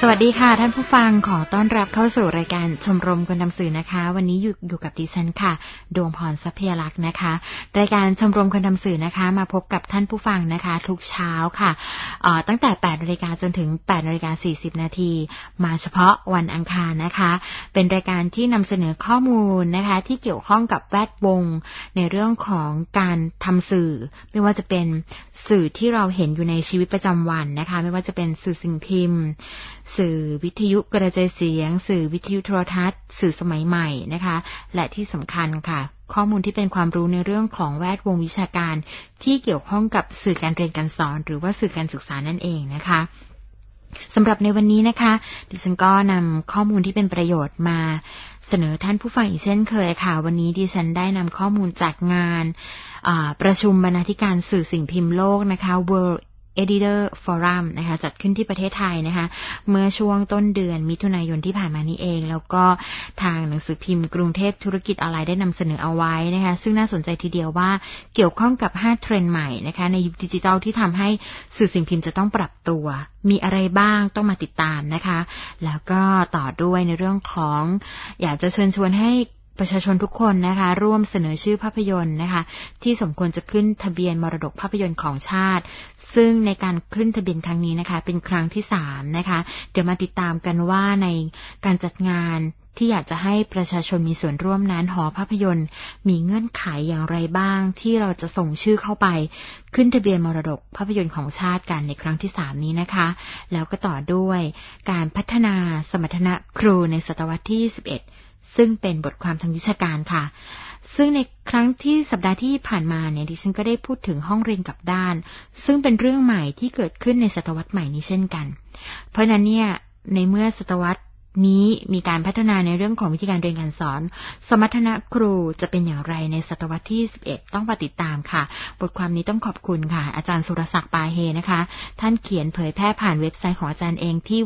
สวัสดีค่ะท่านผู้ฟังขอต้อนรับเข้าสู่รายการชมรมคนทำสื่อนะคะวันนี้อยู่กับดิฉันค่ะดวงพรทรัพยลักษณ์นะคะรายการชมรมคนทำสื่อนะคะมาพบกับท่านผู้ฟังนะคะทุกเช้าค่ะตั้งแต่ 8:00 นจนถึง 8:40 นมาเฉพาะวันอังคารนะคะเป็นรายการที่นำเสนอข้อมูลนะคะที่เกี่ยวข้องกับแวดวงในเรื่องของการทำสื่อไม่ว่าจะเป็นสื่อที่เราเห็นอยู่ในชีวิตประจำวันนะคะไม่ว่าจะเป็นสื่อสิ่งพิมพ์สื่อวิทยุกระจายเสียงสื่อวิทยุโทรทัศน์สื่อสมัยใหม่นะคะและที่สำคัญค่ะข้อมูลที่เป็นความรู้ในเรื่องของแวดวงวิชาการที่เกี่ยวข้องกับสื่อการเรียนการสอนหรือว่าสื่อการศึกษานั่นเองนะคะสำหรับในวันนี้นะคะดิฉันก็นำข้อมูลที่เป็นประโยชน์มาเสนอท่านผู้ฟังอีกเช่นเคยค่ะวันนี้ดิฉันได้นำข้อมูลจากงานประชุมบรรณาธิการสื่อสิ่งพิมพ์โลกนะคะ World Editor Forum นะคะจัดขึ้นที่ประเทศไทยนะคะเมื่อช่วงต้นเดือนมิถุนายนที่ผ่านมานี้เองแล้วก็ทางหนังสือพิมพ์กรุงเทพธุรกิจออนไลน์ได้นำเสนอเอาไว้นะคะซึ่งน่าสนใจทีเดียวว่าเกี่ยวข้องกับ5เทรนด์ใหม่นะคะในยุคดิจิทัลที่ทำให้สื่อสิ่งพิมพ์จะต้องปรับตัวมีอะไรบ้างต้องมาติดตามนะคะแล้วก็ต่อด้วยในเรื่องของอยากจะเชิญชวนให้ประชาชนทุกคนนะคะร่วมเสนอชื่อภาพยนตร์นะคะที่สมควรจะขึ้นทะเบียนมรดกภาพยนตร์ของชาติซึ่งในการขึ้นทะเบียนครั้งนี้นะคะเป็นครั้งที่3นะคะเดี๋ยวมาติดตามกันว่าในการจัดงานที่อยากจะให้ประชาชนมีส่วนร่วมนั้นหอภาพยนตร์มีเงื่อนไขอย่างไรบ้างที่เราจะส่งชื่อเข้าไปขึ้นทะเบียนมรดกภาพยนตร์ของชาติกันในครั้งที่3นี้นะคะแล้วก็ต่อด้วยการพัฒนาสมรรถนะครูในศตวรรษที่21ซึ่งเป็นบทความทางวิชาการค่ะซึ่งในครั้งที่สัปดาห์ที่ผ่านมาเนี่ยดิฉันก็ได้พูดถึงห้องเรียนกลับด้านซึ่งเป็นเรื่องใหม่ที่เกิดขึ้นในศตวรรษใหม่นี้เช่นกันเพราะนั้นเนี่ยในเมื่อศตวรรษนี้มีการพัฒนาในเรื่องของวิธีการเรียนการสอนสมรรถนะครูจะเป็นอย่างไรในศตวรรษที่11ต้องมาติดตามค่ะบทความนี้ต้องขอบคุณค่ะอาจารย์สุรศักดิ์ปาเฮนะคะท่านเขียนเผยแพร่ผ่านเว็บไซต์ของอาจารย์เองที่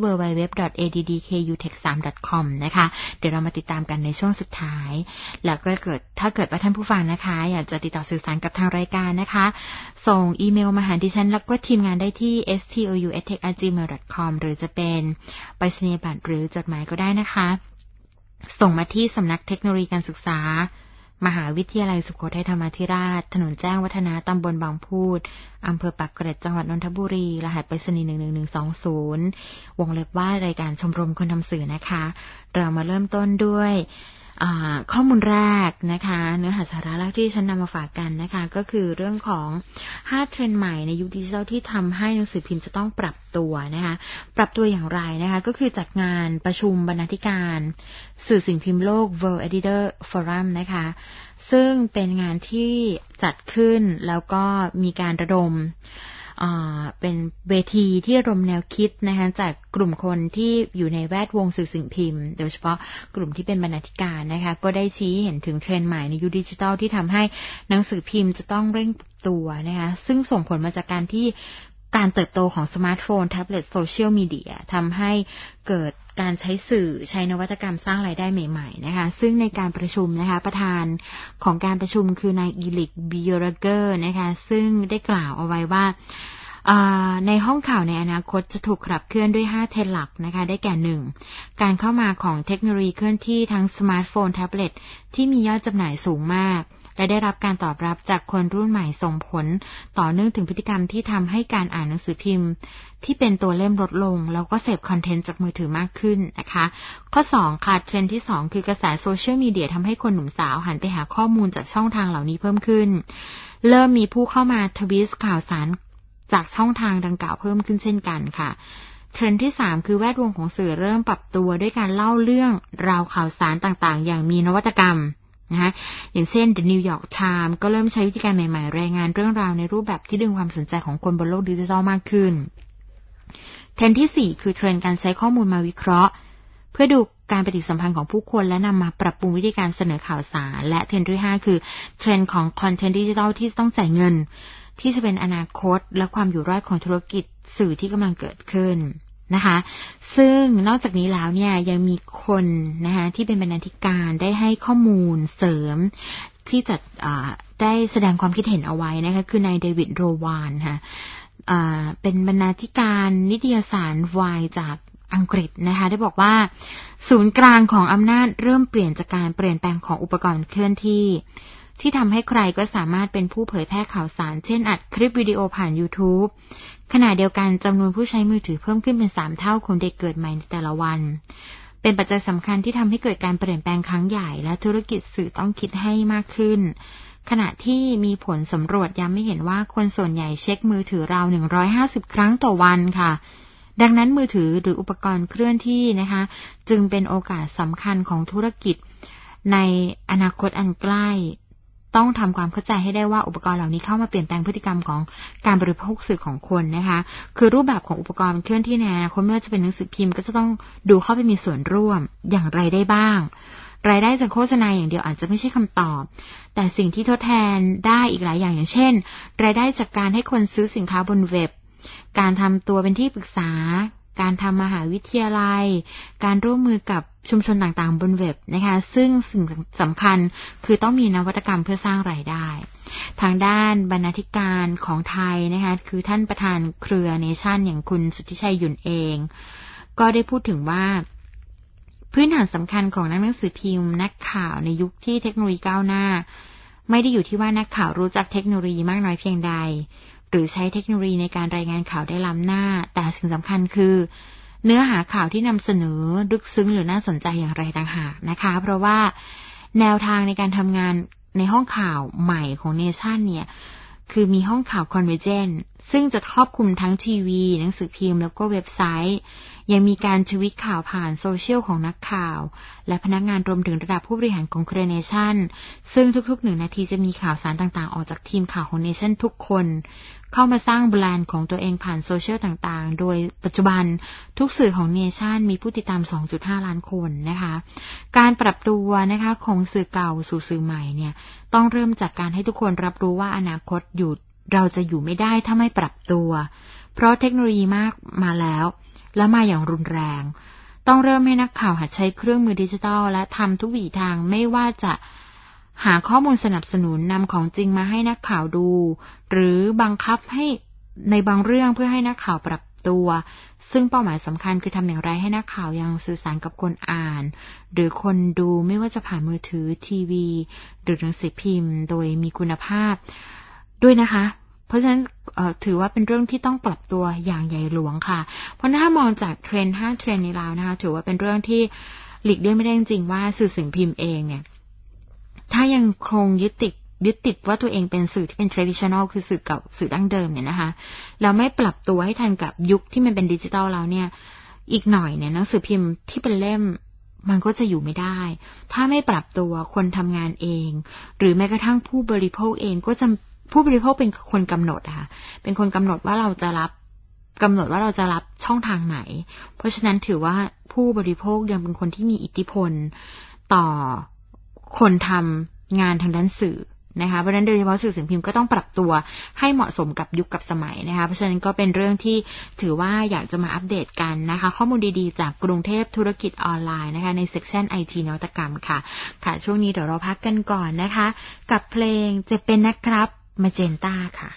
www.addkutech3.com นะคะเดี๋ยวเรามาติดตามกันในช่วงสุดท้ายแล้วก็ถ้าเกิดว่าท่านผู้ฟังนะคะอยากจะติดต่อสื่อสารกับทางรายการนะคะส่งอีเมลมาหาดิฉันแล้วก็ทีมงานได้ที่ stouetech@gmail.com หรือจะเป็นไปรษณียบัตรหรือจดหมายก็ได้นะคะส่งมาที่สำนักเทคโนโลยีการศึกษามหาวิทยาลัยสุโขทัยธรรมาธิราชถนนแจ้งวัฒนะตำบลบางพูดอำเภอปากเกร็ดจังหวัดนนทบุรีรหัสไปรษณีย์11120วงเล็บว่ารายการชมรมคนทำสื่อนะคะเรามาเริ่มต้นด้วยข้อมูลแรกนะคะเนื้อหาสาระแรกที่ฉันนำมาฝากกันนะคะก็คือเรื่องของ5เทรนด์ใหม่ในยุคดิจิทัลที่ทำให้หนังสือพิมพ์จะต้องปรับตัวนะคะปรับตัวอย่างไรนะคะก็คือจัดงานประชุมบรรณาธิการสื่อสิ่งพิมพ์โลก World Editor Forum นะคะซึ่งเป็นงานที่จัดขึ้นแล้วก็มีการระดมเป็นเวทีที่ระดมแนวคิดนะคะจากกลุ่มคนที่อยู่ในแวดวงสื่อสิ่งพิมพ์โดยเฉพาะกลุ่มที่เป็นบรรณาธิการนะคะก็ได้ชี้เห็นถึงเทรนด์ใหม่ในยุคดิจิทัลที่ทำให้หนังสือพิมพ์จะต้องเร่งปรับตัวนะคะซึ่งส่งผลมาจากการเติบโตของสมาร์ทโฟนแท็บเล็ตโซเชียลมีเดียทำให้เกิดการใช้สื่อใช้นวัตกรรมสร้างรายได้ใหม่ๆนะคะซึ่งในการประชุมนะคะประธานของการประชุมคือนายอีลิกบิโยรเกอร์นะคะซึ่งได้กล่าวเอาไว้ว่าในห้องข่าวในอนาคตจะถูกขับเคลื่อนด้วย5เทรนด์หลักนะคะได้แก่1การเข้ามาของเทคโนโลยีเคลื่อนที่ทั้งสมาร์ทโฟนแท็บเล็ตที่มียอดจำหน่ายสูงมากและได้รับการตอบรับจากคนรุ่นใหม่ส่งผลต่อเนื่องถึงพฤติกรรมที่ทำให้การอ่านหนังสือพิมพ์ที่เป็นตัวเล่มลดลงแล้วก็เสพคอนเทนต์จากมือถือมากขึ้นนะคะข้อ2ค่ะเทรนด์ที่2คือกระแสโซเชียลมีเดียทำให้คนหนุ่มสาวหันไปหาข้อมูลจากช่องทางเหล่านี้เพิ่มขึ้นเริ่มมีผู้เข้ามาทวีตข่าวสารจากช่องทางดังกล่าวเพิ่มขึ้นเช่นกันค่ะเทรนด์ที่3คือแวดวงของสื่อเริ่มปรับตัวด้วยการเล่าเรื่องราวข่าวสารต่างๆอย่างมีนวัตกรรมนะคะอย่างเช่น The New York Times ก็เริ่มใช้วิธีการใหม่ๆรายงานเรื่องราวในรูปแบบที่ดึงความสนใจของคนบนโลกดิจิทัลมากขึ้นเทรนด์ที่4คือเทรนด์การใช้ข้อมูลมาวิเคราะห์เพื่อดูการปฏิสัมพันธ์ของผู้คนและนำมาปรับปรุงวิธีการเสนอข่าวสารและเทรนด์ที่5คือเทรนด์ของคอนเทนต์ดิจิทัลที่ต้องจ่ายเงินที่จะเป็นอนาคตและความอยู่รอดของธุรกิจสื่อที่กำลังเกิดขึ้นนะคะซึ่งนอกจากนี้แล้วเนี่ยยังมีคนนะคะที่เป็นบรรณาธิการได้ให้ข้อมูลเสริมที่จะได้แสดงความคิดเห็นเอาไว้นะคะคือนายเดวิดโรวานค่ะเป็นบรรณาธิการนิตยสารวายจากอังกฤษนะคะได้บอกว่าศูนย์กลางของอำนาจเริ่มเปลี่ยนจากการเปลี่ยนแปลงของอุปกรณ์เคลื่อนที่ทำให้ใครก็สามารถเป็นผู้เผยแพร่ข่าวสารเช่นอัดคลิปวิดีโอผ่าน YouTube ขณะเดียวกันจำนวนผู้ใช้มือถือเพิ่มขึ้นเป็น3 เท่าของเด็กเกิดใหม่ในแต่ละวันเป็นปัจจัยสำคัญที่ทำให้เกิดการเปลี่ยนแปลงครั้งใหญ่และธุรกิจสื่อต้องคิดให้มากขึ้นขณะที่มีผลสำรวจย้ำให้เห็นว่าคนส่วนใหญ่เช็คมือถือราว150ครั้งต่อวันค่ะดังนั้นมือถือหรืออุปกรณ์เคลื่อนที่นะคะจึงเป็นโอกาสสำคัญของธุรกิจในอนาคตอันใกล้ต้องทำความเข้าใจให้ได้ว่าอุปกรณ์เหล่านี้เข้ามาเปลี่ยนแปลงพฤติกรรมของการบริโภคสื่อของคนนะคะคือรูปแบบของอุปกรณ์เคลื่อนที่ในอนาคตไม่ว่าจะเป็นหนังสือพิมพ์ก็จะต้องดูเข้าไปมีส่วนร่วมอย่างไรได้บ้างรายได้จากโฆษณาอย่างเดียวอาจจะไม่ใช่คำตอบแต่สิ่งที่ทดแทนได้อีกหลายอย่างอย่างเช่นรายได้จากการให้คนซื้อสินค้าบนเว็บการทำตัวเป็นที่ปรึกษาการทำมหาวิทยาลัยการร่วมมือกับชุมชนต่างๆบนเว็บนะคะซึ่งสิ่งสำคัญคือต้องมีนวัตกรรมเพื่อสร้างรายได้ทางด้านบรรณาธิการของไทยนะคะคือท่านประธานเครือเนชั่นอย่างคุณสุทธิชัยหยุ่นเองก็ได้พูดถึงว่าพื้นฐานสำคัญของนักหนังสือพิมพ์นักข่าวในยุคที่เทคโนโลยีก้าวหน้าไม่ได้อยู่ที่ว่านักข่าวรู้จักเทคโนโลยีมากน้อยเพียงใดหรือใช้เทคโนโลยีในการรายงานข่าวได้ล้ำหน้าแต่สิ่งสำคัญคือเนื้อหาข่าวที่นำเสนอลึกซึ้งหรือน่าสนใจอย่างไรต่างหากนะคะเพราะว่าแนวทางในการทำงานในห้องข่าวใหม่ของเนชั่นเนี่ยคือมีห้องข่าวคอนเวอร์เจนต์ซึ่งจะครอบคลุมทั้งทีวีหนังสือพิมพ์แล้วก็เว็บไซต์ยังมีการทวิตข่าวผ่านโซเชียลของนักข่าวและพนักงานรวมถึงระดับผู้บริหารของเครือเนชั่นซึ่งทุกๆ1 นาทีจะมีข่าวสารต่างๆออกจากทีมข่าวของเนชั่นทุกคนเข้ามาสร้างแบรนด์ของตัวเองผ่านโซเชียลต่างๆโดยปัจจุบันทุกสื่อของเนชั่นมีผู้ติดตาม 2.5 ล้านคนนะคะการปรับตัวนะคะของสื่อเก่าสู่สื่อใหม่เนี่ยต้องเริ่มจากการให้ทุกคนรับรู้ว่าอนาคตเราจะอยู่ไม่ได้ถ้าไม่ปรับตัวเพราะเทคโนโลยีมากมาแล้วและมาอย่างรุนแรงต้องเริ่มให้นักข่าวหัดใช้เครื่องมือดิจิทัลและทำทุกวิถีทางไม่ว่าจะหาข้อมูลสนับสนุนนำของจริงมาให้นักข่าวดูหรือบังคับให้ในบางเรื่องเพื่อให้นักข่าวปรับตัวซึ่งเป้าหมายสำคัญคือทำอย่างไรให้นักข่าวยังสื่อสารกับคนอ่านหรือคนดูไม่ว่าจะผ่านมือถือทีวีหรือหนังสือพิมพ์โดยมีคุณภาพด้วยนะคะเพราะฉะนั้นถือว่าเป็นเรื่องที่ต้องปรับตัวอย่างใหญ่หลวงค่ะเพราะถ้ามองจากเทรนด์5 เทรนด์นี้แล้วนะคะถือว่าเป็นเรื่องที่หลีกเลี่ยงไม่ได้จริงๆว่าสื่อสิ่งพิมพ์เองเนี่ยถ้ายังคงยึดติดว่าตัวเองเป็นสื่อที่เป็น traditional คือสื่อเก่าสื่อดั้งเดิมเนี่ยนะคะแล้วไม่ปรับตัวให้ทันกับยุคที่มันเป็นดิจิทัลแล้วเนี่ยอีกหน่อยเนี่ยหนังสือพิมพ์ที่เป็นเล่มมันก็จะอยู่ไม่ได้ถ้าไม่ปรับตัวคนทำงานเองหรือแม้กระทั่งผู้บริโภคเองก็จะผู้บริโภคเป็นคนกำหนดค่ะเป็นคนกำหนดว่าเราจะรับช่องทางไหนเพราะฉะนั้นถือว่าผู้บริโภคยังเป็นคนที่มีอิทธิพลต่อคนทำงานทางด้านสื่อนะคะเพราะฉะนั้นโดยเฉพาะสื่อสิ่งพิมพ์ก็ต้องปรับตัวให้เหมาะสมกับยุคกับสมัยนะคะเพราะฉะนั้นก็เป็นเรื่องที่ถือว่าอยากจะมาอัปเดตกันนะคะข้อมูลดีๆจากกรุงเทพธุรกิจออนไลน์นะคะในเซกชัน IT นวัตกรรมค่ะช่วงนี้เดี๋ยวเราพักกันก่อนนะคะกับเพลงจะเป็นนะครับมาเจนต้าค่ะ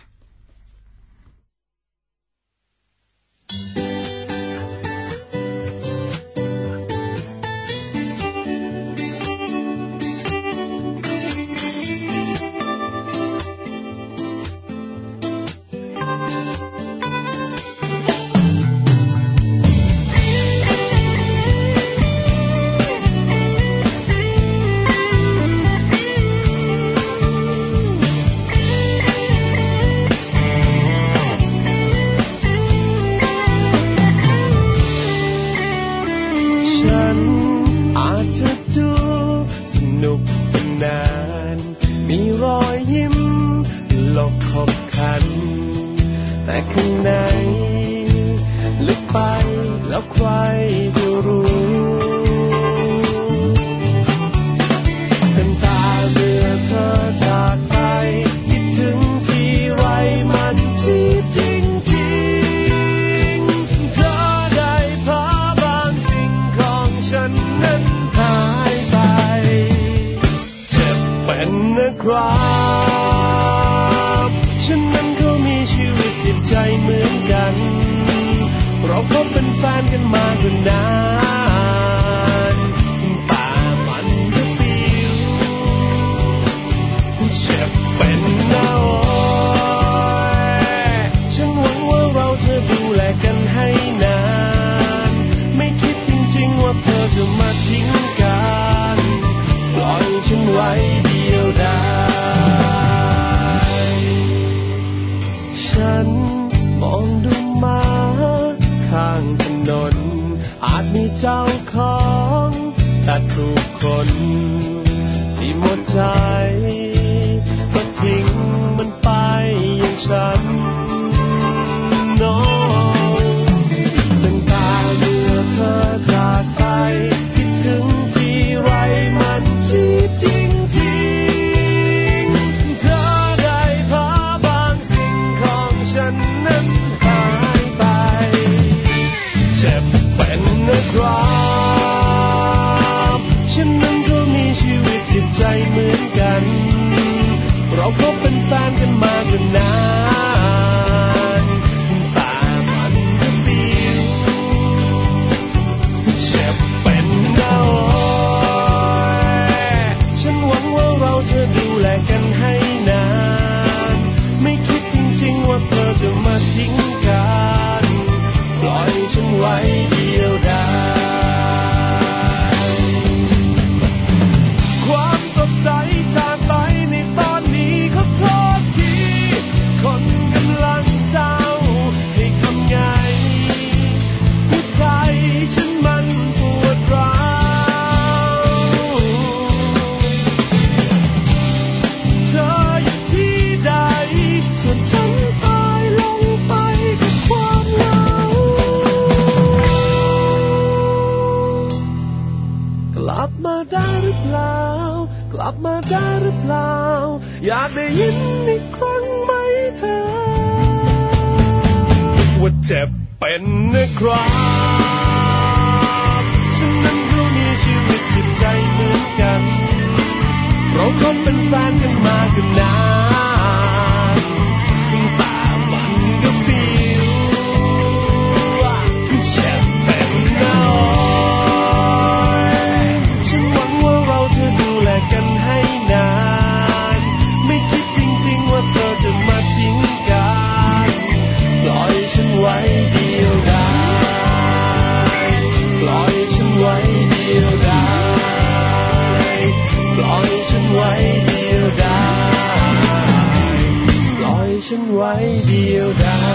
ฉันน้องตั้งแต่เมื่อเธอจากไปคิดถึงทีไรมันที่จริงเธอได้พาบางสิ่งของฉันนั้นหายไปเจ็บเป็นนะครับฉันนั้นก็มีชีวิตจิตใจเหมือนกันเราคบเป็นแฟนกันมาก็นานแต่มันก็ฟิวเจ็บเป็นน้อยฉันหวังว่าเราจะดูแลกันให้นานไม่คิดจริงๆว่าเธอจะมาทิ้งกันปล่อยฉันไว้เดียวดายความสดใสจากไปในตอนนี้ขอโทษทีคนกำลังเศร้าให้ทำไงหัวใจฉันมันปวดร้าวเธออยู่ที่ใดส่วนฉันตายลงไปกับความเหงากลับมาได้หรือเปล่ากลับมาได้หรือเปล่าอยากได้ยินอีกครั้งไหมเธอว่าเจ็บเป็นนะครับฉันนั้นก็มีชีวิตจิตใจเหมือนกันเราคบเป็นแฟนกันมาก็นานแต่มันก็ฟิวเจ็บเป็นน้อยฉันหวังว่าเราจะดูแลกันให้นานไม่คิดจริงๆว่าเธอจะมาทิ้งกันปล่อยฉันไว้เดียวดายปล่อยฉันไว้เดียวดายปล่อยฉันไว้เดียวดายปล่อยฉันไว้เดียวดาย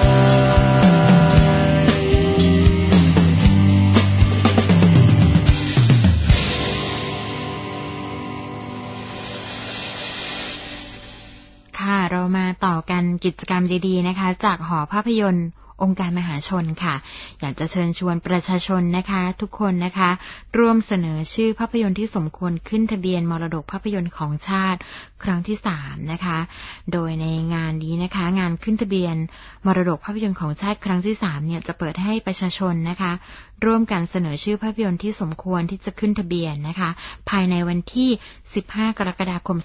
ค่ะเรามาต่อกันกิจกรรมดีๆนะคะจากหอภาพยนตร์องค์การมหาชนค่ะอยากจะเชิญชวนประชาชนนะคะทุกคนนะคะร่วมเสนอชื่อภาพยนตร์ที่สมควรขึ้นทะเบียนมรดกภาพยนตร์ของชาติครั้งที่3นะคะโดยในงานนี้นะคะงานขึ้นทะเบียนมรดกภาพยนตร์ของชาติครั้งที่3เนี่ยจะเปิดให้ประชาชนนะคะร่วมกันเสนอชื่อภาพยนตร์ที่สมควรที่จะขึ้นทะเบียนนะคะภายในวันที่15กรกฎาคม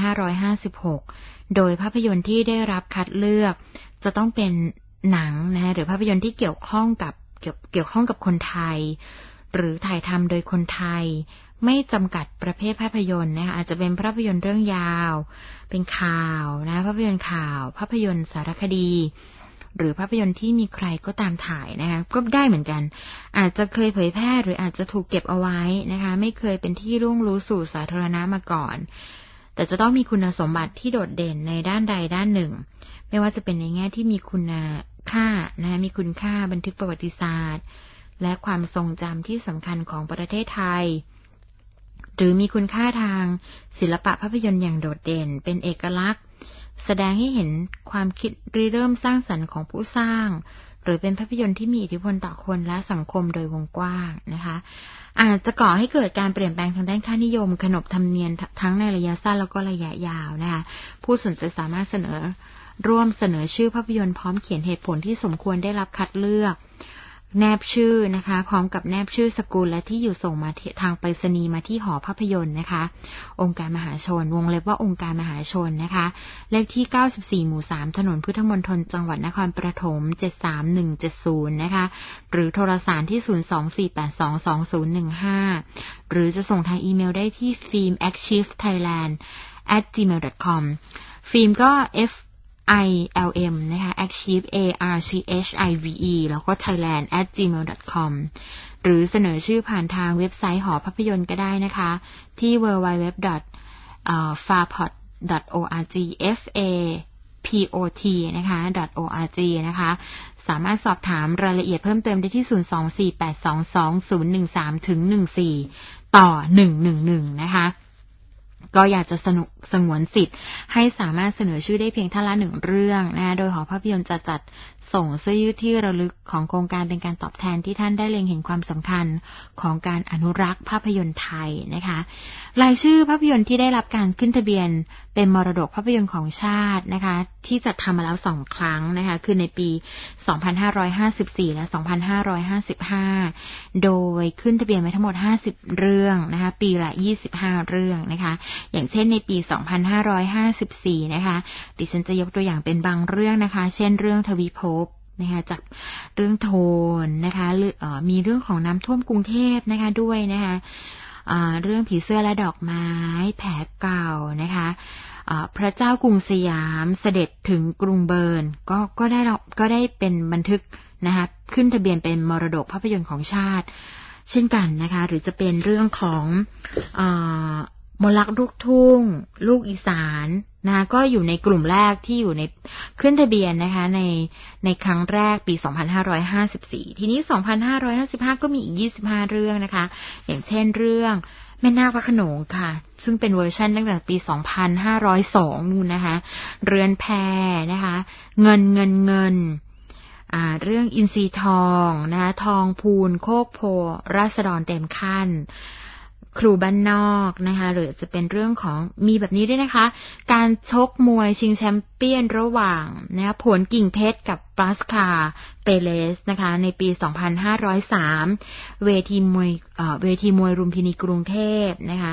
2556โดยภาพยนตร์ที่ได้รับคัดเลือกจะต้องเป็นหนังนะหรือภาพยนตร์ที่เกี่ยวข้องกับคนไทยหรือถ่ายทำโดยคนไทยไม่จำกัดประเภทภาพยนตร์นะคะอาจจะเป็นภาพยนตร์เรื่องยาวเป็นข่าวนะภาพยนตร์ข่าวภาพยนตร์สารคดีหรือภาพยนตร์ที่มีใครก็ตามถ่ายนะคะก็ได้เหมือนกันอาจจะเคยเผยแพร่หรืออาจจะถูกเก็บเอาไว้นะคะไม่เคยเป็นที่รุ่งรู้สู่สาธารณะมาก่อนแต่จะต้องมีคุณสมบัติที่โดดเด่นในด้านใดด้านหนึ่งไม่ว่าจะเป็นในแง่ที่มีคุณค่านะมีคุณค่าบันทึกประวัติศาสตร์และความทรงจำที่สำคัญของประเทศไทยหรือมีคุณค่าทางศิลปะภาพยนตร์อย่างโดดเด่นเป็นเอกลักษณ์แสดงให้เห็นความคิดริเริ่มสร้างสรรค์ของผู้สร้างหรือเป็นภาพยนตร์ที่มีอิทธิพลต่อคนและสังคมโดยวงกว้างนะคะอาจจะก่อให้เกิดการเปลี่ยนแปลงทางด้านค่านิยมขนบธรรมเนียมทั้งในระยะสั้นแล้วก็ระยะยาวนะคะผู้สนใจสามารถร่วมเสนอชื่อภาพยนตร์พร้อมเขียนเหตุผลที่สมควรได้รับคัดเลือกแนบชื่อนะคะพร้อมกับแนบชื่อสกุลและที่อยู่ส่งมาทางไปรษณีย์มาที่หอภาพยนตร์นะคะองค์การมหาชนวงเล็บว่าองค์การมหาชนนะคะเลขที่94หมู่3ถนนพุทธมณฑลจังหวัดนครปฐม73170นะคะหรือโทรสารที่024822015หรือจะส่งทางอีเมลได้ที่ filmarchivethailand@gmail.com ฟิล์มก็ FILM นะคะ archive ARCHIVE แล้วก็ thailand@gmail.com หรือเสนอชื่อผ่านทางเว็บไซต์หอภาพยนตร์ก็ได้นะคะที่ www.farpot.org FAPOT นะคะ .org นะคะสามารถสอบถามรายละเอียดเพิ่มเติมได้ที่024822013-14ต่อ111นะคะก็อยากจะสงวนสิทธิ์ให้สามารถเสนอชื่อได้เพียงท่านละ1เรื่องนะโดยหอภาพยนตร์จะจัดส่งเสื้อยืดที่ระลึกของโครงการเป็นการตอบแทนที่ท่านได้เล็งเห็นความสำคัญของการอนุรักษ์ภาพยนตร์ไทยนะคะรายชื่อภาพยนตร์ที่ได้รับการขึ้นทะเบียนเป็นมรดกภาพยนตร์ของชาตินะคะที่จัดทำมาแล้ว2ครั้งนะคะคือในปี2554และ2555โดยขึ้นทะเบียนไว้ทั้งหมด50เรื่องนะคะปีละ25เรื่องนะคะอย่างเช่นในปี2554นะคะดิฉันจะยกตัวอย่างเป็นบางเรื่องนะคะเช่นเรื่องทวีภพนะคะจากเรื่องโทนนะคะมีเรื่องของน้ำท่วมกรุงเทพนะคะด้วยนะคะเรื่องผีเสื้อและดอกไม้แผลเก่านะคะพระเจ้ากรุงสยามเสด็จถึงกรุงเบิร์นก็ได้เป็นบันทึกนะคะขึ้นทะเบียนเป็นมรดกภาพยนตร์ของชาติเช่นกันนะคะหรือจะเป็นเรื่องของมนต์รักลูกทุ่งลูกอีสานนะคะก็อยู่ในกลุ่มแรกที่อยู่ในขึ้นทะเบียนนะคะในครั้งแรกปี2554ทีนี้2555ก็มีอีก25เรื่องนะคะอย่างเช่นเรื่องแม่นาคพระโขนงค่ะซึ่งเป็นเวอร์ชันตั้งแต่ปี2502นู่นนะคะเรือนแพนะคะเงินเรื่องอินทรีทองนะคะทองพูนโคกโพราษฎรเต็มขั้นครูบ้านนอกนะคะหรือจะเป็นเรื่องของมีแบบนี้ด้วยนะคะการชกมวยชิงแชมเปี้ยนระหว่างนะคะผลกิ่งเพชรกับปราสคาเปเลสนะคะในปี2503เวทีมวยรุมพินีกรุงเทพนะคะ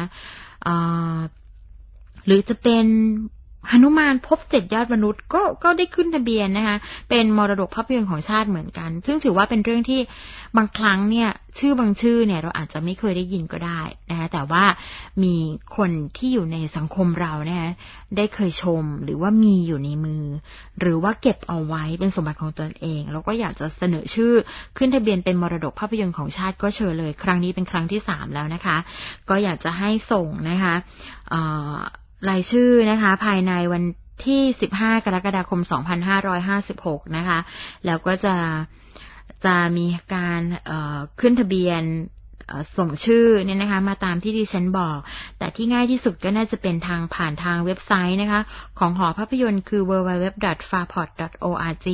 หรือจะเป็นหนุมานพบ7ยอดมนุษย์ก็ได้ขึ้นทะเบียนนะคะเป็นมรดกภาพยนตร์ของชาติเหมือนกันซึ่งถือว่าเป็นเรื่องที่บางครั้งเนี่ยชื่อบางชื่อเนี่ยเราอาจจะไม่เคยได้ยินก็ได้นะคะแต่ว่ามีคนที่อยู่ในสังคมเรานะคะได้เคยชมหรือว่ามีอยู่ในมือหรือว่าเก็บเอาไว้เป็นสมบัติของตนเองแล้วก็อยากจะเสนอชื่อขึ้นทะเบียนเป็นมรดกภาพยนตร์ของชาติก็เชิญเลยครั้งนี้เป็นครั้งที่3แล้วนะคะก็อยากจะให้ส่งนะคะรายชื่อนะคะภายในวันที่15กรกฎาคม2556นะคะแล้วก็จะมีการขึ้นทะเบียนส่งชื่อเนี่ยนะคะมาตามที่ดิฉันบอกแต่ที่ง่ายที่สุดก็น่าจะเป็นผ่านทางเว็บไซต์นะคะของหอภาพยนตร์คือ www.fapot.org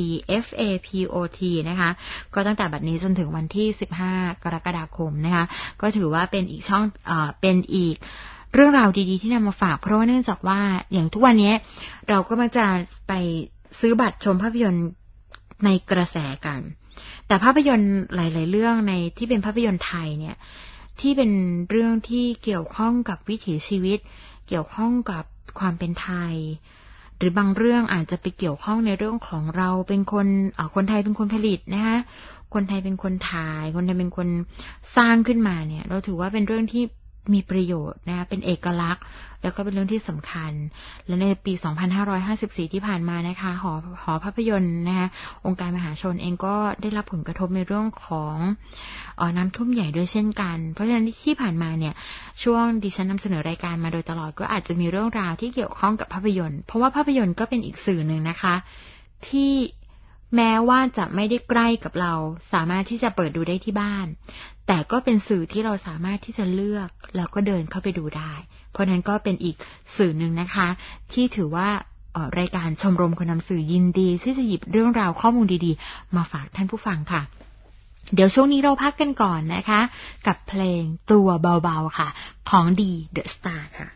FAPOT นะคะก็ตั้งแต่บัดนี้จนถึงวันที่15กรกฎาคมนะคะก็ถือว่าเป็นอีกช่องเป็นอีกเรื่องราวดีๆที่นำมาฝากเพราะว่าเนื่องจากว่าอย่างทุกวันนี้เราก็มักจะไปซื้อบัตรชมภาพยนตร์ในกระแสกันแต่ภาพยนตร์หลายๆเรื่องในที่เป็นภาพยนตร์ไทยเนี่ยที่เป็นเรื่องที่เกี่ยวข้องกับวิถีชีวิตเกี่ยวข้องกับความเป็นไทยหรือบางเรื่องอาจจะไปเกี่ยวข้องในเรื่องของเราเป็นคนไทยเป็นคนผลิตนะคะคนไทยเป็นคนถ่ายคนไทยเป็นคนสร้างขึ้นมาเนี่ยเราถือว่าเป็นเรื่องที่มีประโยชน์นะคะเป็นเอกลักษณ์แล้วก็เป็นเรื่องที่สำคัญและในปี2554ที่ผ่านมานะคะหอภาพยนตร์นะคะองค์การมหาชนเองก็ได้รับผลกระทบในเรื่องของน้ำท่วมใหญ่ด้วยเช่นกันเพราะฉะนั้นที่ผ่านมาเนี่ยช่วงดิฉันนำเสนอรายการมาโดยตลอดก็อาจจะมีเรื่องราวที่เกี่ยวข้องกับภาพยนตร์เพราะว่าภาพยนตร์ก็เป็นอีกสื่อหนึ่งนะคะที่แม้ว่าจะไม่ได้ใกล้กับเราสามารถที่จะเปิดดูได้ที่บ้านแต่ก็เป็นสื่อที่เราสามารถที่จะเลือกแล้วก็เดินเข้าไปดูได้เพราะนั้นก็เป็นอีกสื่อหนึ่งนะคะที่ถือว่ารายการชมรมคนนำสื่อยินดีที่จะหยิบเรื่องราวข้อมูลดีๆมาฝากท่านผู้ฟังค่ะเดี๋ยวช่วงนี้เราพักกันก่อนนะคะกับเพลงตัวเบาๆค่ะของดีเดอะสตาร์ค่ะ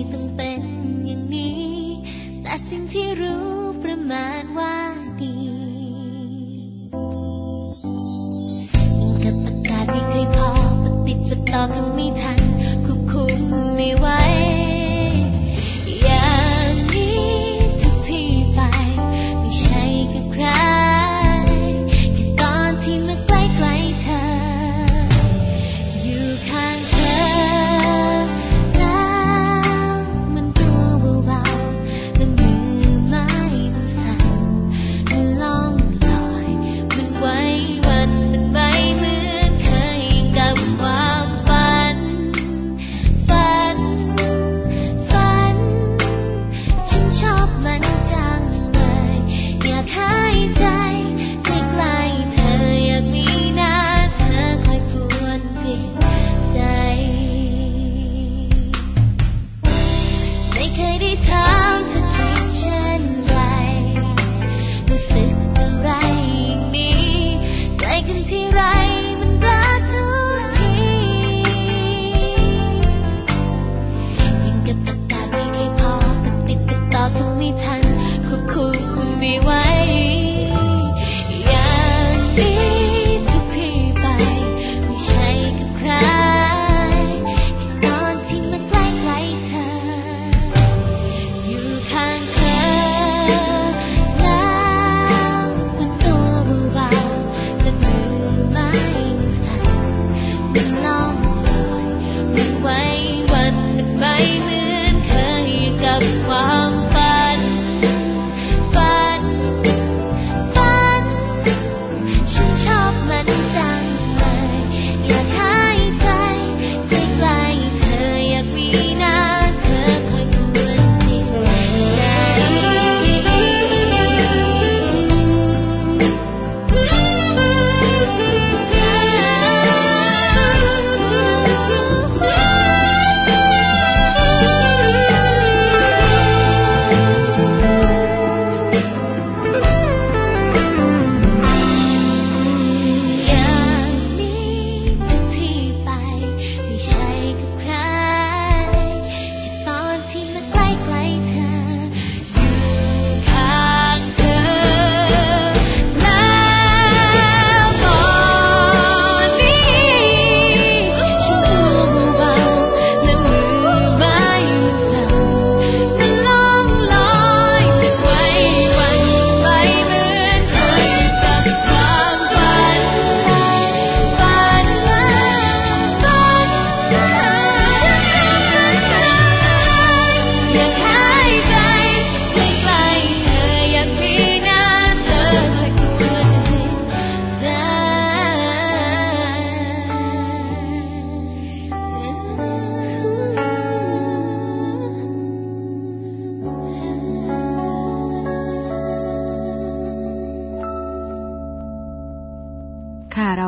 สิ่งที่รู้ประมาณว่าดี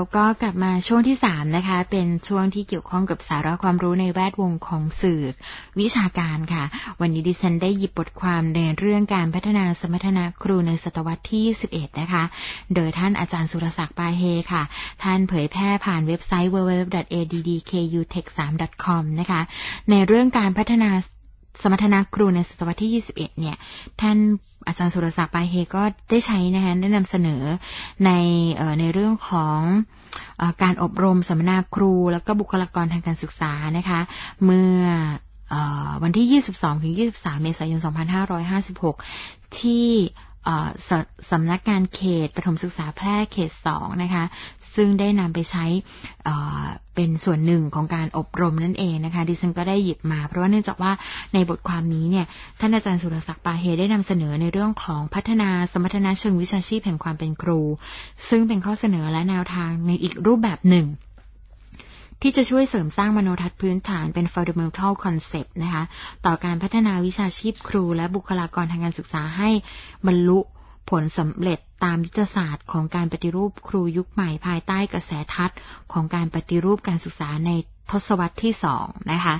ก็กลับมาช่วงที่3นะคะเป็นช่วงที่เกี่ยวข้องกับสาระความรู้ในแวดวงของสื่อวิชาการค่ะวันนี้ดิฉันได้หยิบบทความในเรื่องการพัฒนาสมรรถนะครูในศตวรรษที่21นะคะโดยท่านอาจารย์สุรศักดิ์ปาเฮค่ะท่านเผยแพร่ผ่านเว็บไซต์ www.addkutech3.com นะคะในเรื่องการพัฒนาสมรรถนะครูในศตวรรษที่21เนี่ยท่านอาจารย์สุรศักดิ์ปาเฮก็ได้ใช้นะคะได้นำเสนอในเรื่องของการอบรมสัมมนาครูแล้วก็บุคลากรทางการศึกษานะคะเมื่อวันที่22ถึง23เมษายน2556ที่สำนักงานเขตประถมศึกษาแพร่เขต2นะคะซึ่งได้นำไปใช้เป็นส่วนหนึ่งของการอบรมนั่นเองนะคะดิฉันก็ได้หยิบมาเพราะว่าเนื่องจากว่าในบทความนี้เนี่ยท่านอาจารย์สุรศักดิ์ปาเฮได้นำเสนอในเรื่องของพัฒนาสมรรถนะเชิงวิชาชีพแห่งความเป็นครูซึ่งเป็นข้อเสนอและแนวทางในอีกรูปแบบหนึ่งที่จะช่วยเสริมสร้างมโนทัศน์พื้นฐานเป็น fundamental concept นะคะต่อการพัฒนาวิชาชีพครูและบุคลากรทางการศึกษาให้บรรลุผลสำเร็จตามยุทธศาสตร์ของการปฏิรูปครูยุคใหม่ภายใต้กระแสทัศน์ของการปฏิรูปการศึกษาในทศวรรษที่2นะคะ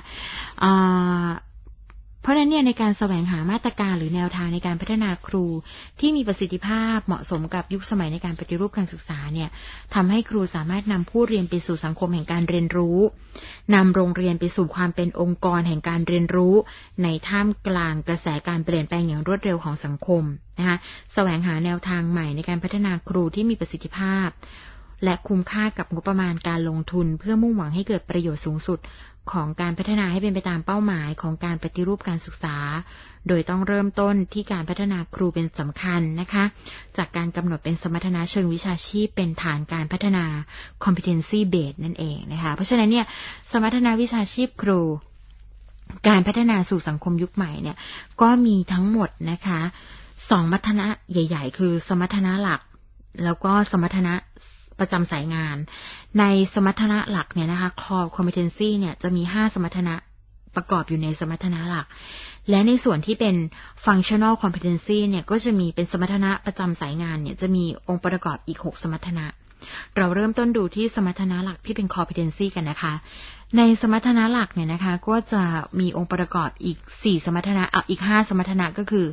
เพราะฉะนั้นเนี่ยในการแสวงหามาตรการหรือแนวทางในการพัฒนาครูที่มีประสิทธิภาพเหมาะสมกับยุคสมัยในการปฏิรูปการศึกษาเนี่ยทำให้ครูสามารถนำผู้เรียนไปสู่สังคมแห่งการเรียนรู้นำโรงเรียนไปสู่ความเป็นองค์กรแห่งการเรียนรู้ในท่ามกลางกระแสการเปลี่ยนแปลงอย่างรวดเร็วของสังคมนะคะแสวงหาแนวทางใหม่ในการพัฒนาครูที่มีประสิทธิภาพและคุ้มค่ากับงบประมาณการลงทุนเพื่อมุ่งหวังให้เกิดประโยชน์สูงสุดของการพัฒนาให้เป็นไปตามเป้าหมายของการปฏิรูปการศึกษาโดยต้องเริ่มต้นที่การพัฒนาครูเป็นสำคัญนะคะจากการกำหนดเป็นสมรรถนะเชิงวิชาชีพเป็นฐานการพัฒนา competency based นั่นเองนะคะเพราะฉะนั้นเนี่ยสมรรถนะวิชาชีพครูการพัฒนาสู่สังคมยุคใหม่เนี่ยก็มีทั้งหมดนะคะ2สมรรถนะใหญ่ๆคือสมรรถนะหลักแล้วก็สมรรถนะประจำสายงานในสมรรถนะหลักเนี่ยนะคะ core competency เนี่ยจะมี5สมรรถนะประกอบอยู่ในสมรรถนะหลักและในส่วนที่เป็น functional competency เนี่ยก็จะมีเป็นสมรรถนะประจำสายงานเนี่ยจะมีองค์ประกอบอีก6สมรรถนะเราเริ่มต้นดูที่สมรรถนะหลักที่เป็น competency กันนะคะในสมรรถนะหลักเนี่ยนะคะก็จะมีองค์ประกอบอีก4สมรรถนะอีก5สมรรถนะก็คือ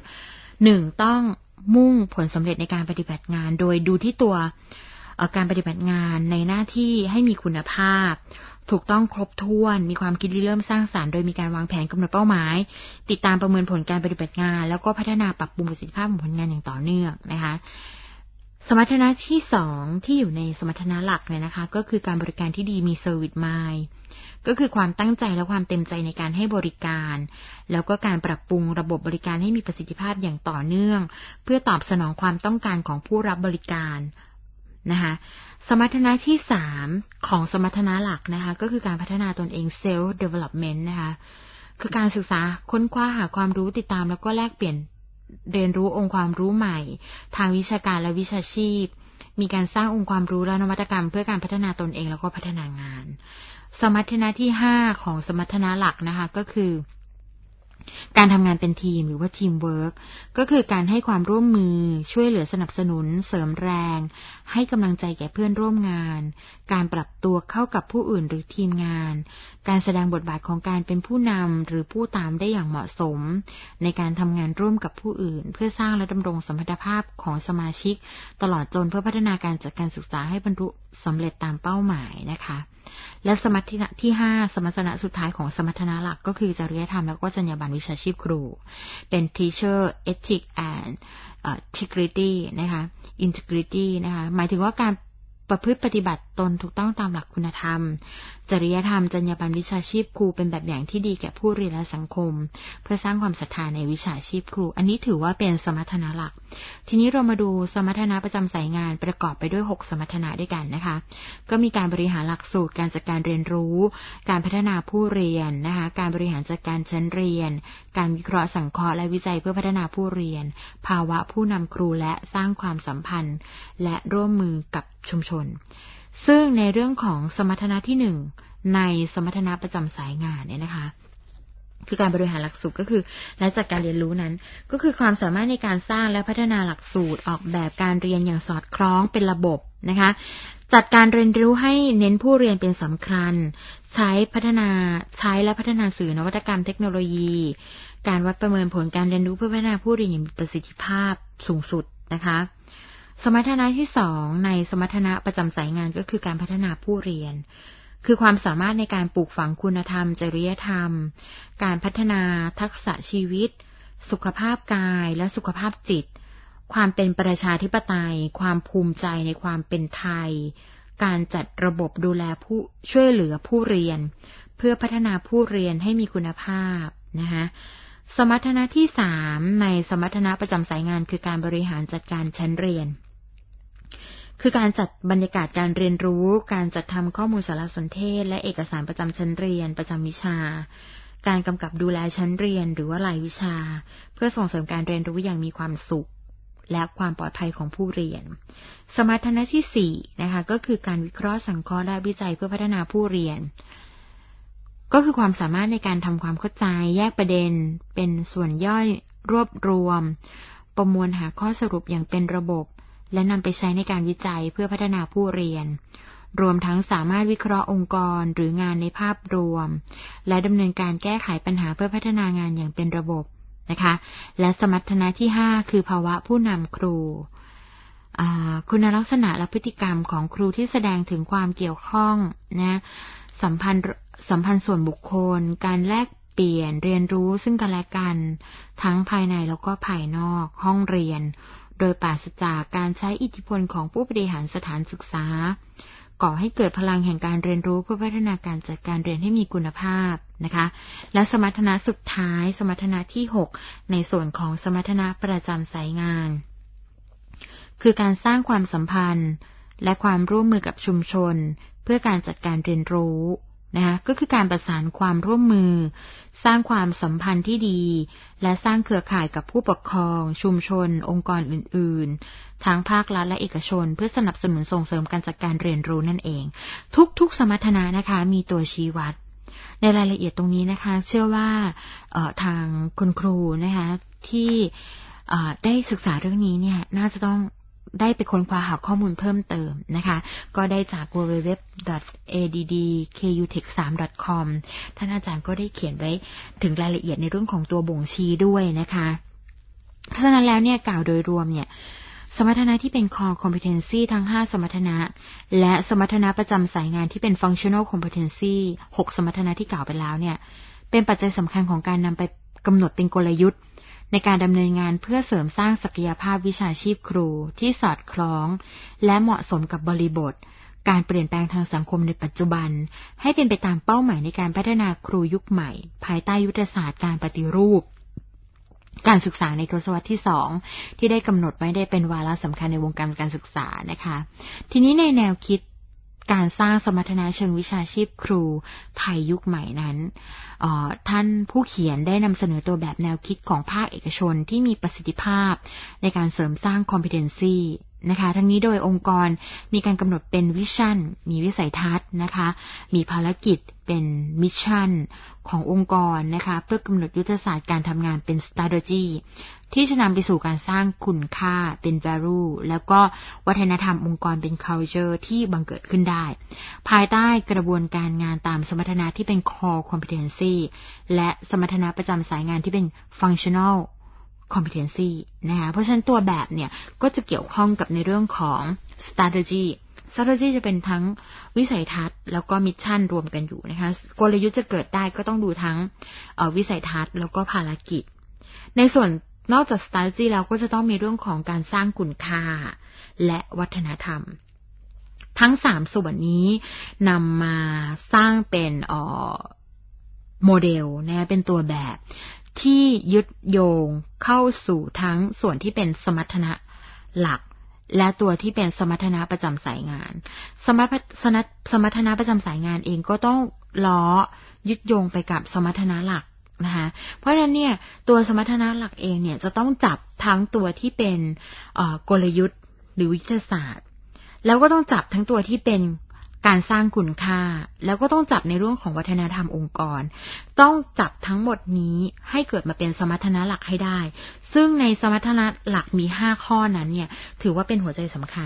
1ต้องมุ่งผลสำเร็จในการปฏิบัติงานโดยดูที่ตัวการปฏิบัติงานในหน้าที่ให้มีคุณภาพถูกต้องครบถ้วนมีความคิดริเริ่มสร้างสรรค์โดยมีการวางแผนกำหนดเป้าหมายติดตามประเมินผลการปฏิบัติงานแล้วก็พัฒนาปรับปรุงประสิทธิภาพของผลงานอย่างต่อเนื่องนะคะสมรรถนะที่2ที่อยู่ในสมรรถนะหลักเนี่ยนะคะก็คือการบริการที่ดีมี service mind ก็คือความตั้งใจและความเต็มใจในการให้บริการแล้วก็การปรับปรุงระบบบริการให้มีประสิทธิภาพอย่างต่อเนื่องเพื่อตอบสนองความต้องการของผู้รับบริการนะคะสมรรถนะที่3ของสมรรถนะหลักนะคะก็คือการพัฒนาตนเอง self development นะคะคือการศึกษาค้นคว้าหาความรู้ติดตามแล้วก็แลกเปลี่ยนเรียนรู้องค์ความรู้ใหม่ทางวิชาการและวิชาชีพมีการสร้างองค์ความรู้และนวัตกรรมเพื่อการพัฒนาตนเองแล้วก็พัฒนางานสมรรถนะที่5ของสมรรถนะหลักนะคะก็คือการทำงานเป็นทีมหรือว่าทีมเวิร์คก็คือการให้ความร่วมมือช่วยเหลือสนับสนุนเสริมแรงให้กำลังใจแก่เพื่อนร่วมงานการปรับตัวเข้ากับผู้อื่นหรือทีมงานการแสดงบทบาทของการเป็นผู้นำหรือผู้ตามได้อย่างเหมาะสมในการทำงานร่วมกับผู้อื่นเพื่อสร้างและดำรงสัมพันธภาพของสมาชิกตลอดจนเพื่อพัฒนาการจัดการศึกษาให้บรรลุสำเร็จตามเป้าหมายนะคะและสมรรถนะที่5สมรรถนะสุดท้ายของสมรรถนะหลักก็คือจริยธรรมแล้วก็จรรยาบรรณวิชาชีพครูเป็น teacher ethics and integrity นะคะ integrity นะคะหมายถึงว่าการประพฤติปฏิบัติตนถูกต้องตามหลักคุณธรรมจริยธรรมจรรยาบรรณวิชาชีพครูเป็นแบบอย่างที่ดีแก่ผู้เรียนและสังคมเพื่อสร้างความศรัทธาในวิชาชีพครูอันนี้ถือว่าเป็นสมรรถนะหลักทีนี้เรามาดูสมรรถนะประจำสายงานประกอบไปด้วย6สมรรถนะด้วยกันนะคะก็มีการบริหารหลักสูตรการจัดการเรียนรู้การพัฒนาผู้เรียนนะคะการบริหารจัดการชั้นเรียนการวิเคราะห์สังเคราะห์และวิจัยเพื่อพัฒนาผู้เรียนภาวะผู้นำครูและสร้างความสัมพันธ์และร่วมมือกับชุมชนซึ่งในเรื่องของสมรรถนะที่1ในสมรรถนะประจำสายงานเนี่ยนะคะคือการบริหารหลักสูตรก็คือและจัดการเรียนรู้นั้นก็คือความสามารถในการสร้างและพัฒนาหลักสูตรออกแบบการเรียนอย่างสอดคล้องเป็นระบบนะคะจัดการเรียนรู้ให้เน้นผู้เรียนเป็นสำคัญใช้และพัฒนาสื่อนวัตกรรมเทคโนโลยีการวัดประเมินผลการเรียนรู้เพื่อพัฒนาผู้เรียนอย่างมีประสิทธิภาพสูงสุดนะคะสมรรถนะที่2ในสมรรถนะประจำสายงานก็คือการพัฒนาผู้เรียนคือความสามารถในการปลูกฝังคุณธรรมจริยธรรมการพัฒนาทักษะชีวิตสุขภาพกายและสุขภาพจิตความเป็นประชาธิปไตยความภูมิใจในความเป็นไทยการจัดระบบดูแลผู้ช่วยเหลือผู้เรียนเพื่อพัฒนาผู้เรียนให้มีคุณภาพนะคะสมรรถนะที่3ในสมรรถนะประจำสายงานคือการบริหารจัดการชั้นเรียนคือการจัดบรรยากาศการเรียนรู้การจัดทำข้อมูลสารสนเทศและเอกสารประจำชั้นเรียนประจำวิชาการกำกับดูแลชั้นเรียนหรือว่ารายวิชาเพื่อส่งเสริมการเรียนรู้อย่างมีความสุขและความปลอดภัยของผู้เรียนสมรรถนะที่4นะคะก็คือการวิเคราะห์สังเคราะห์และวิจัยเพื่อพัฒนาผู้เรียนก็คือความสามารถในการทำความเข้าใจแยกประเด็นเป็นส่วนย่อยรวบรวมประมวลหาข้อสรุปอย่างเป็นระบบและนำไปใช้ในการวิจัยเพื่อพัฒนาผู้เรียนรวมทั้งสามารถวิเคราะห์องค์กรหรืองานในภาพรวมและดำเนินการแก้ไขปัญหาเพื่อพัฒนางานอย่างเป็นระบบนะคะและสมรรถนะที่5คือภาวะผู้นำครูคุณลักษณะและพฤติกรรมของครูที่แสดงถึงความเกี่ยวข้องนะสัมพันธ์ส่วนบุคคลการแลกเปลี่ยนเรียนรู้ซึ่งกันและกันทั้งภายในแล้วก็ภายนอกห้องเรียนโดยปราศจากการใช้อิทธิพลของผู้บริหารสถานศึกษาก่อให้เกิดพลังแห่งการเรียนรู้เพื่อพัฒนาการจัดการเรียนให้มีคุณภาพนะคะและสมรรถนะสุดท้ายสมรรถนะที่6ในส่วนของสมรรถนะประจำสายงานคือการสร้างความสัมพันธ์และความร่วมมือกับชุมชนเพื่อการจัดการเรียนรู้นะคะก็คือการประสานความร่วมมือสร้างความสัมพันธ์ที่ดีและสร้างเครือข่ายกับผู้ปกครองชุมชนองค์กรอื่นๆทั้งภาครัฐและเอกชนเพื่อสนับสนุนส่งเสริมการจัดการเรียนรู้นั่นเองทุกๆสมรรถนะนะคะมีตัวชี้วัดในรายละเอียดตรงนี้นะคะเชื่อว่าทางคุณครูนะคะที่ได้ศึกษาเรื่องนี้เนี่ยน่าจะต้องได้ไปค้นคว้าหาข้อมูลเพิ่มเติมนะคะก็ได้จาก www.addkutech3.com ท่านอาจารย์ก็ได้เขียนไว้ถึงรายละเอียดในเรื่องของตัวบ่งชี้ด้วยนะคะเพราะฉะนั้นแล้วเนี่ยกล่าวโดยรวมเนี่ยสมรรถนะที่เป็น core competency ทั้ง5สมรรถนะและสมรรถนะประจำสายงานที่เป็น functional competency 6สมรรถนะที่กล่าวไปแล้วเนี่ยเป็นปัจจัยสำคัญของการนำไปกำหนดเป็นกลยุทธ์ในการดำเนินงานเพื่อเสริมสร้างศักยภาพวิชาชีพครูที่สอดคล้องและเหมาะสมกับบริบทการเปลี่ยนแปลงทางสังคมในปัจจุบันให้เป็นไปตามเป้าหมายในการพัฒนาครูยุคใหม่ภายใต้ยุทธศาสตร์การปฏิรูปการศึกษาในทศวรรษที่2ที่ได้กำหนดไว้ได้เป็นวาระสำคัญในวงการการศึกษานะคะทีนี้ในแนวคิดการสร้างสมรรถนะเชิงวิชาชีพครูไทยยุคใหม่นั้นท่านผู้เขียนได้นำเสนอตัวแบบแนวคิดของภาคเอกชนที่มีประสิทธิภาพในการเสริมสร้าง competency นะคะทั้งนี้โดยองค์กรมีการกำหนดเป็นวิชั่นมีวิสัยทัศน์นะคะมีภารกิจเป็นมิชชั่นขององค์กรนะคะเพื่อกำหนดยุทธศาสตร์การทำงานเป็น strategy ที่จะนำไปสู่การสร้างคุณค่าเป็น value แล้วก็วัฒนธรรมองค์กรเป็น culture ที่บังเกิดขึ้นได้ภายใต้กระบวนการงานตามสมรรถนะที่เป็น core competency และสมรรถนะประจำสายงานที่เป็น functional competency นะคะเพราะฉะนั้นตัวแบบเนี่ยก็จะเกี่ยวข้องกับในเรื่องของ strategy จะเป็นทั้งวิสัยทัศน์แล้วก็มิชชั่นรวมกันอยู่นะคะกลยุทธ์จะเกิดได้ก็ต้องดูทั้งวิสัยทัศน์แล้วก็ภารกิจในส่วนนอกจาก strategy แล้วก็จะต้องมีเรื่องของการสร้างคุณค่าและวัฒนธรรมทั้ง3ส่วนนี้นำมาสร้างเป็นโมเดลนะเป็นตัวแบบที่ยึดโยงเข้าสู่ทั้งส่วนที่เป็นสมรรถนะหลักและตัวที่เป็นสมรรถนะประจำสายงานสมรรถนะประจำสายงานเองก็ต้องล้อยึดโยงไปกับสมรรถนะหลักนะคะเพราะฉะนั้นเนี่ยตัวสมรรถนะหลักเองเนี่ยจะต้องจับทั้งตัวที่เป็นกลยุทธ์หรือวิทยาศาสตร์แล้วก็ต้องจับทั้งตัวที่เป็นการสร้างคุณค่าแล้วก็ต้องจับในเรื่องของวัฒนธรรมองค์กรต้องจับทั้งหมดนี้ให้เกิดมาเป็นสมรรถนะหลักให้ได้ซึ่งในสมรรถนะหลักมี5ข้อนั้นเนี่ยถือว่าเป็นหัวใจสำคัญ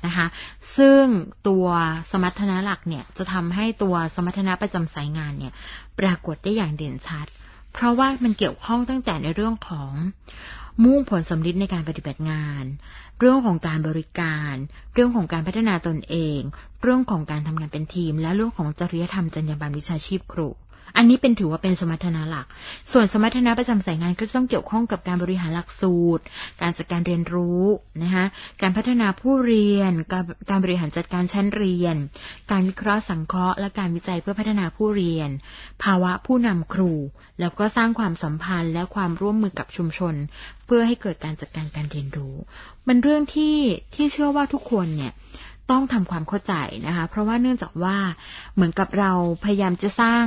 นะคะซึ่งตัวสมรรถนะหลักเนี่ยจะทำให้ตัวสมรรถนะประจำสายงานเนี่ยปรากฏได้อย่างเด่นชัดเพราะว่ามันเกี่ยวข้องตั้งแต่ในเรื่องของมุ่งผลสำลิดในการปฏิบัติงานเรื่องของการบริการเรื่องของการพัฒนาตนเองเรื่องของการทำงานเป็นทีมและเรื่องของจริยธรรมจรรยาบรรณวิชาชีพครูอันนี้ถือว่าเป็นสมรรถนะหลักส่วนสมรรถนะประจำสายงานก็ต้องเกี่ยวข้องกับการบริหารหลักสูตรการจัดการเรียนรู้นะคะการพัฒนาผู้เรียนการบริหารจัดการชั้นเรียนการวิเคราะห์สังเคราะห์และการวิจัยเพื่อพัฒนาผู้เรียนภาวะผู้นำครูแล้วก็สร้างความสัมพันธ์และความร่วมมือกับชุมชนเพื่อให้เกิดการจัดการการเรียนรู้มันเรื่องที่เชื่อว่าทุกคนเนี่ยต้องทำความเข้าใจนะคะเพราะว่าเนื่องจากว่าเหมือนกับเราพยายามจะสร้าง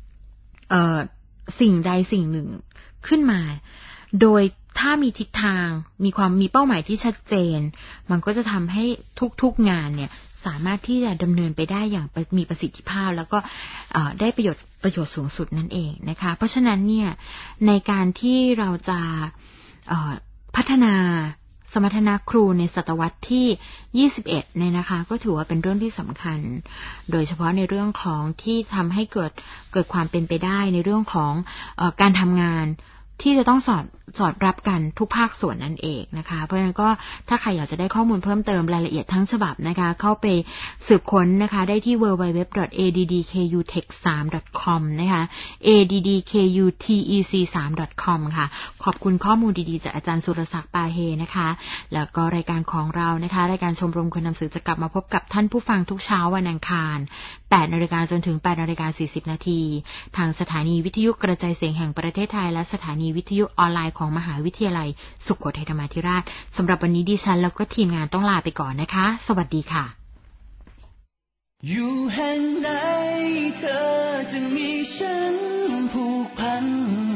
สิ่งใดสิ่งหนึ่งขึ้นมาโดยถ้ามีทิศทางมีเป้าหมายที่ชัดเจนมันก็จะทำให้ทุกงานเนี่ยสามารถที่จะดำเนินไปได้อย่างมีประสิทธิภาพแล้วก็ได้ประโยชน์สูงสุดนั่นเองนะคะเพราะฉะนั้นเนี่ยในการที่เราจะพัฒนาสมรรถนะครูในศตวรรษที่21เนี่ยนะคะก็ถือว่าเป็นเรื่องที่สำคัญโดยเฉพาะในเรื่องของที่ทำให้เกิดความเป็นไปได้ในเรื่องของการทำงานที่จะต้องสอดรับกันทุกภาคส่วนนั่นเองนะคะเพราะฉะนั้นก็ถ้าใครอยากจะได้ข้อมูลเพิ่มเติมรายละเอียดทั้งฉบับนะคะเข้าไปสืบค้นนะคะได้ที่ www.addkutech3.com นะคะ addkutech3.com ค่ะขอบคุณข้อมูลดีๆจากอาจารย์สุรศักดิ์ปาเฮนะคะแล้วก็รายการของเรานะคะรายการชมรมคนนำสื่อจะกลับมาพบกับท่านผู้ฟังทุกเช้าวันอังคาร 8:00 นจนถึง 8:40 นทางสถานีวิทยุกระจายเสียงแห่งประเทศไทยและสถานีวิทยุออนไลน์ของมหาวิทยาลัยสุโขทัยธรรมาธิราชสำหรับวันนี้ดิฉันแล้วก็ทีมงานต้องลาไปก่อนนะคะสวัสดีค่ะอยู่แห่งไหนเธอจะมีฉันผูกพัน